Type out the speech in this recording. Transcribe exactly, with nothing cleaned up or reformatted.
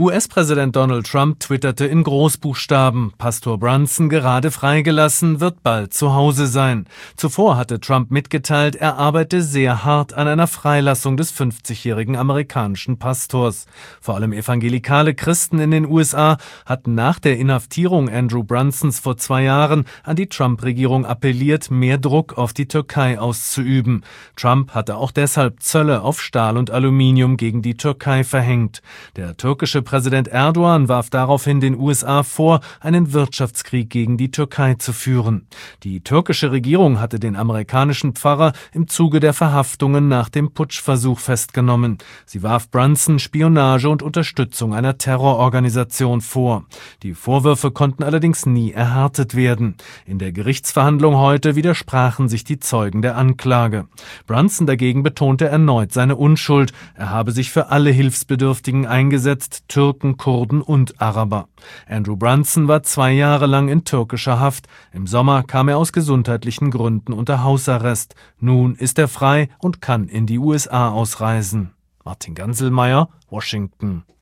U S-Präsident Donald Trump twitterte in Großbuchstaben: Pastor Brunson, gerade freigelassen, wird bald zu Hause sein. Zuvor hatte Trump mitgeteilt, er arbeite sehr hart an einer Freilassung des fünfzigjährigen amerikanischen Pastors. Vor allem evangelikale Christen in den U S A hatten nach der Inhaftierung Andrew Brunsons vor zwei Jahren an die Trump-Regierung appelliert, mehr Druck auf die Türkei auszuüben. Trump hatte auch deshalb Zölle auf Stahl und Aluminium gegen die Türkei verhängt. Der türkische Präsident Erdogan warf daraufhin den U S A vor, einen Wirtschaftskrieg gegen die Türkei zu führen. Die türkische Regierung hatte den amerikanischen Pfarrer im Zuge der Verhaftungen nach dem Putschversuch festgenommen. Sie warf Brunson Spionage und Unterstützung einer Terrororganisation vor. Die Vorwürfe konnten allerdings nie erhärtet werden. In der Gerichtsverhandlung heute widersprachen sich die Zeugen der Anklage. Brunson dagegen betonte erneut seine Unschuld. Er habe sich für alle Hilfsbedürftigen eingesetzt, Türken, Kurden und Araber. Andrew Brunson war zwei Jahre lang in türkischer Haft. Im Sommer kam er aus gesundheitlichen Gründen unter Hausarrest. Nun ist er frei und kann in die U S A ausreisen. Martin Ganselmeier, Washington.